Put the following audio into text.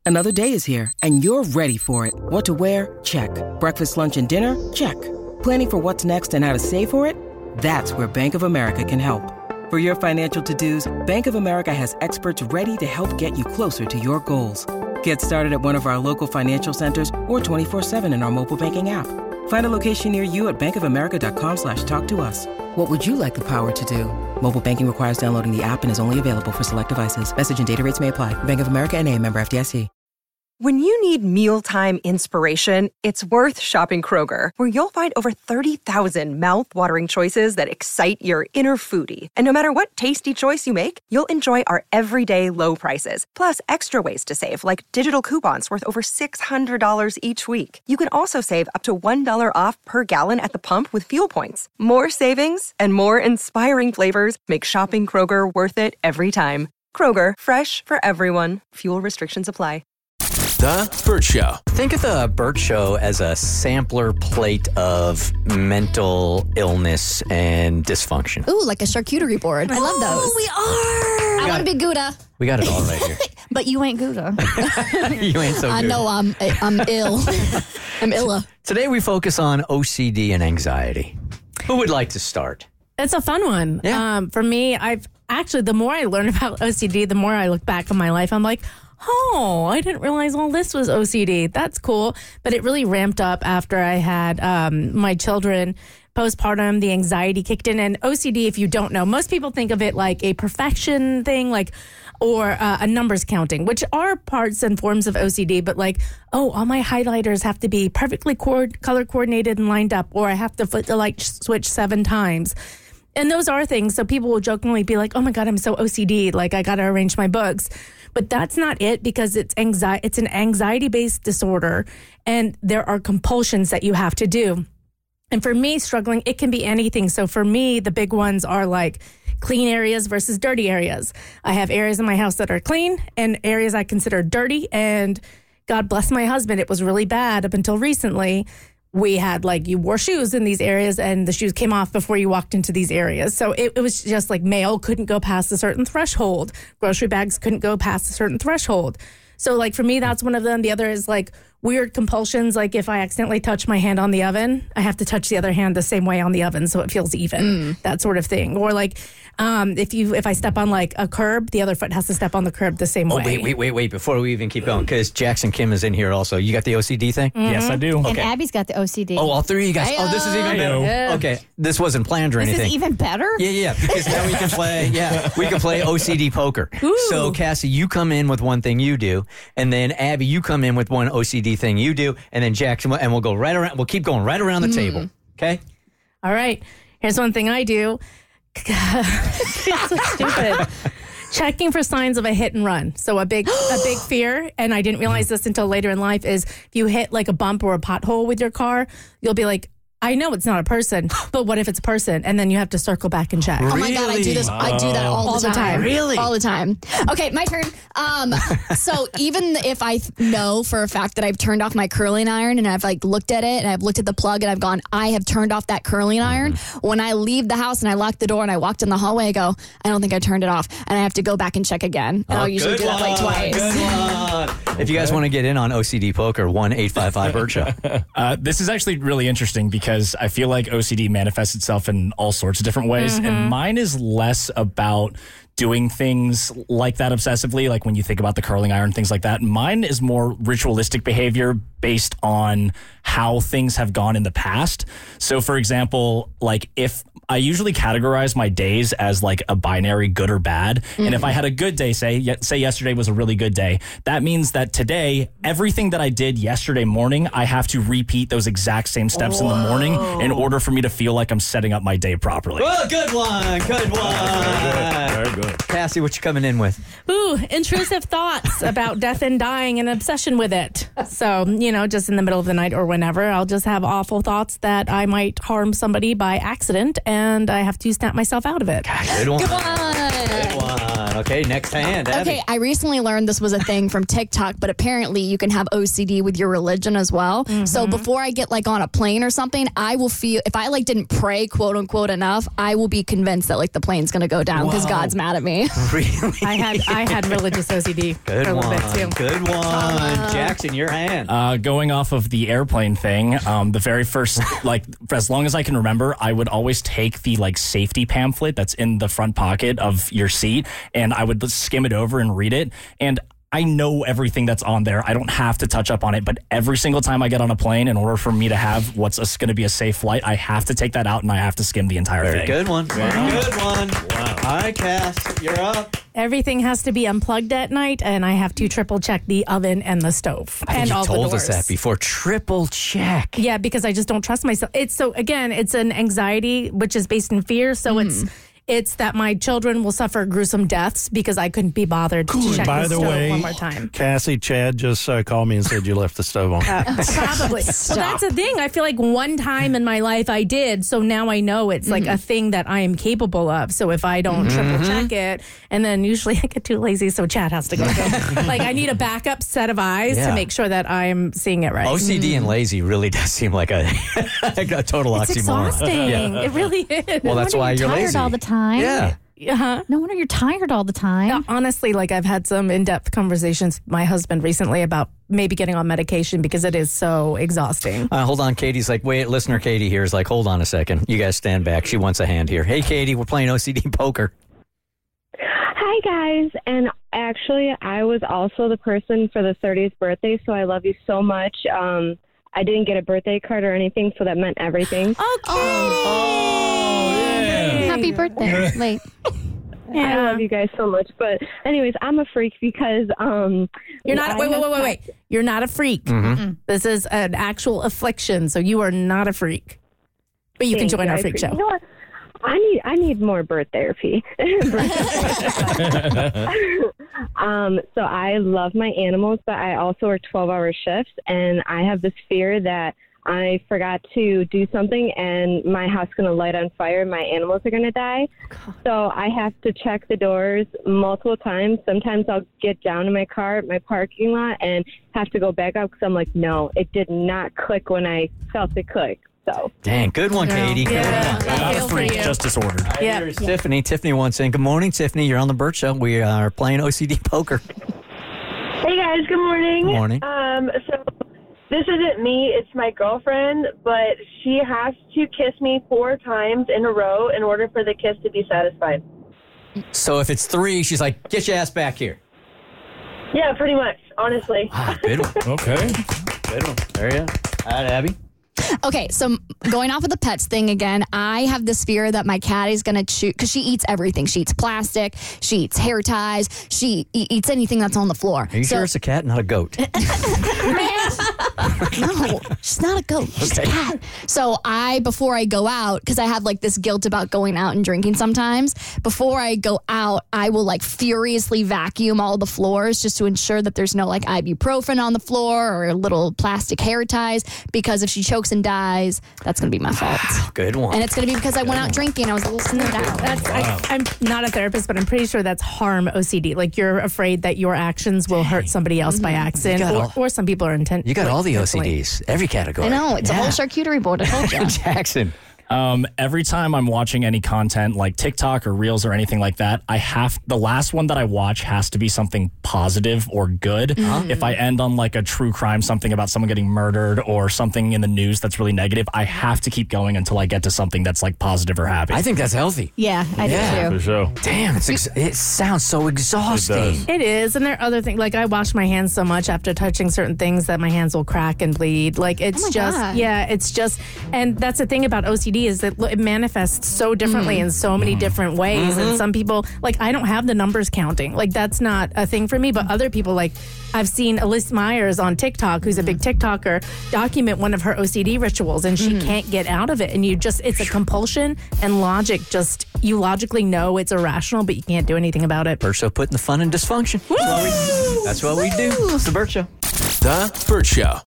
Another day is here, and you're ready for it. What to wear? Check. Breakfast, lunch, and dinner? Check. Planning for what's next and how to save for it? That's where Bank of America can help. For your financial to-dos, Bank of America has experts ready to help get you closer to your goals. Get started at one of our local financial centers or 24/7 in our mobile banking app. Find a location near you at bankofamerica.com/talktous. What would you like the power to do? Mobile banking requires downloading the app and is only available for select devices. Message and data rates may apply. Bank of America N.A., member FDIC. When you need mealtime inspiration, it's worth shopping Kroger, where you'll find over 30,000 mouth-watering choices that excite your inner foodie. And no matter what tasty choice you make, you'll enjoy our everyday low prices, plus extra ways to save, like digital coupons worth over $600 each week. You can also save up to $1 off per gallon at the pump with fuel points. More savings and more inspiring flavors make shopping Kroger worth it every time. Kroger, fresh for everyone. Fuel restrictions apply. The Burt Show. Think of the Burt Show as a sampler plate of mental illness and dysfunction. Ooh, like a charcuterie board. I love those. We are. I want to be Gouda. We got it all right here. But you ain't Gouda. You ain't so good. I know I'm ill. I'm illa. Today we focus on OCD and anxiety. Who would like to start? It's a fun one. Yeah. For me, the more I learn about OCD, the more I look back on my life, I'm like, oh, I didn't realize all this was OCD. That's cool. But it really ramped up after I had my children. Postpartum, the anxiety kicked in. And OCD, if you don't know, most people think of it like a perfection thing, or a numbers counting, which are parts and forms of OCD. But all my highlighters have to be perfectly color coordinated and lined up, or I have to flip the light switch 7 times. And those are things. So people will jokingly be like, oh my God, I'm so OCD. I got to arrange my books. But that's not it, because it's an anxiety-based disorder, and there are compulsions that you have to do. And for me, struggling, it can be anything. So for me, the big ones are clean areas versus dirty areas. I have areas in my house that are clean and areas I consider dirty. And God bless my husband, it was really bad up until recently. We had you wore shoes in these areas and the shoes came off before you walked into these areas. So it was just mail couldn't go past a certain threshold. Grocery bags couldn't go past a certain threshold. So for me, that's one of them. The other is weird compulsions. If I accidentally touch my hand on the oven, I have to touch the other hand the same way on the oven so it feels even, that sort of thing. Or if I step on a curb, the other foot has to step on the curb the same way. Wait, before we even keep going, because Jackson Kim is in here also. You got the OCD thing? Mm-hmm. Yes, I do. And Okay. Abby's got the OCD. Oh, all three of you guys. Oh, this is even better. Yeah. Okay, this wasn't planned or anything. This is even better? Yeah, because now we can play, we can play OCD poker. Ooh. So, Cassie, you come in with one thing you do, and then Abby, you come in with one OCD thing you do, and then Jackson, and we'll go right around, we'll keep going right around the table, okay? All right. Here's one thing I do. It's so stupid. Checking for signs of a hit and run. So a big fear, and I didn't realize this until later in life, is if you hit a bump or a pothole with your car, you'll be like, I know it's not a person, but what if it's a person? And then you have to circle back and check. Oh my God, I do this. I do that all the time. Really? All the time. Okay, my turn. So even if I know for a fact that I've turned off my curling iron and I've looked at it and I've looked at the plug and I've gone, I have turned off that curling iron. When I leave the house and I lock the door and I walked in the hallway, I go, I don't think I turned it off. And I have to go back and check again. And I'll usually do that twice. Good one. If you guys want to get in on OCD poker, 1-855-BIRD-SHOW. This is actually really interesting because I feel like OCD manifests itself in all sorts of different ways. And mine is less about doing things like that obsessively, like when you think about the curling iron, things like that. Mine is more ritualistic behavior based on how things have gone in the past. So, for example, if I usually categorize my days as a binary good or bad. And if I had a good day, say yesterday was a really good day, that means that today, everything that I did yesterday morning, I have to repeat those exact same steps in the morning in order for me to feel like I'm setting up my day properly. Well, good one. Good one. Very good. Cassie, what you coming in with? Ooh, intrusive thoughts about death and dying and obsession with it. So, just in the middle of the night or whenever, I'll just have awful thoughts that I might harm somebody by accident, and I have to snap myself out of it. Good one. Good one. Good one. Okay, next hand. Abby. Okay, I recently learned this was a thing from TikTok, but apparently you can have OCD with your religion as well. So before I get like on a plane or something, I will feel, if I like didn't pray quote unquote enough, I will be convinced that like the plane's going to go down because God's mad at me. Really? I had religious OCD Good for a little one. bit too. Good one. Jackson, your hand. Going off of the airplane thing, the very first, like, for as long as I can remember, I would always take the, like, safety pamphlet that's in the front pocket of your seat, and I would skim it over and read it. And I know everything that's on there. I don't have to touch up on it, but every single time I get on a plane, in order for me to have what's going to be a safe flight, I have to take that out and I have to skim the entire Very thing. good one. Very good one. Wow. All right, Cass, you're up. Everything has to be unplugged at night, and I have to triple check the oven and the stove and all the doors. You told us that before. Triple check. Yeah, because I just don't trust myself. It's an anxiety which is based in fear. So it's that my children will suffer gruesome deaths because I couldn't be bothered to check By the the stove way, one more time. Cassie, Chad just called me and said you left the stove on. Probably. Well, that's the thing. I feel like one time in my life I did, so now I know it's like a thing that I am capable of. So if I don't triple check it, and then usually I get too lazy, so Chad has to go. Like I need a backup set of eyes to make sure that I'm seeing it right. OCD and lazy really does seem like a total oxymoron. It's exhausting. It really is. Well, that's why you're tired lazy. all the time. Yeah. No wonder you're tired all the time. Honestly, like I've had some in-depth conversations with my husband recently about maybe getting on medication because it is so exhausting. Hold on, Katie's like, wait, listener Katie here is like, hold on a second. You guys stand back. She wants a hand here. Hey, Katie, we're playing OCD poker. Hi, guys. And actually, I was also the person for the 30th birthday, so I love you so much. I didn't get a birthday card or anything, so that meant everything. Happy birthday. Late. I love you guys so much. But anyways, I'm a freak because You're not. Wait. You're not a freak. This is an actual affliction, so you are not a freak. But you can join our freak show. You know what? I need more birth therapy. So I love my animals, but I also work 12-hour shifts, and I have this fear that I forgot to do something and my house is going to light on fire and my animals are going to die. So I have to check the doors multiple times. Sometimes I'll get down in my car at my parking lot and have to go back up because I'm like, no, it did not click when I felt it click. So. Dang, good one, Katie. Good one. Not a freak, just disordered. Yeah. Here's Tiffany. Tiffany wants in. Good morning, Tiffany. You're on the Burt Show. We are playing OCD poker. Hey, guys. Good morning. Good morning. So this isn't me. It's my girlfriend, but she has to kiss me 4 times in a row in order for the kiss to be satisfied. So if it's 3, she's like, get your ass back here. Yeah, pretty much, honestly. Good one. Okay. Good one. There you go. All right, Abby. Okay, so going off of the pets thing again, I have this fear that my cat is going to chew, because she eats everything. She eats plastic, she eats hair ties, she eats anything that's on the floor. Are you sure it's a cat, not a goat? No, she's not a goat. She's a cat. So before I go out, because I have like this guilt about going out and drinking sometimes, before I go out, I will like furiously vacuum all the floors just to ensure that there's no like ibuprofen on the floor or little plastic hair ties, because if she chokes and dies, that's going to be my fault. Good one. And it's going to be because I went out drinking. I was a little snowed out. I'm not a therapist, but I'm pretty sure that's harm OCD. Like you're afraid that your actions will hurt somebody else by accident, or some people are intent. You got all the OCDs, every category. I know. It's a whole charcuterie board. I told you. Jackson. Every time I'm watching any content like TikTok or Reels or anything like that, the last one that I watch has to be something positive or good. If I end on like a true crime, something about someone getting murdered or something in the news that's really negative, I have to keep going until I get to something that's like positive or happy. I think that's healthy. Yeah, I do too. For sure. Damn, it sounds so exhausting. It is, and there are other things. Like I wash my hands so much after touching certain things that my hands will crack and bleed. Like it's God. it's just, and that's the thing about OCD is that it manifests so differently in so many different ways. And some people, like I don't have the numbers counting. Like that's not a thing for me. But other people, like I've seen Alyssa Myers on TikTok, who's a big TikToker, document one of her OCD rituals, and she can't get out of it. And it's a compulsion, and you logically know it's irrational, but you can't do anything about it. Burt Show putting the fun in dysfunction. That's what we do. It's the Burt Show. The Burt Show.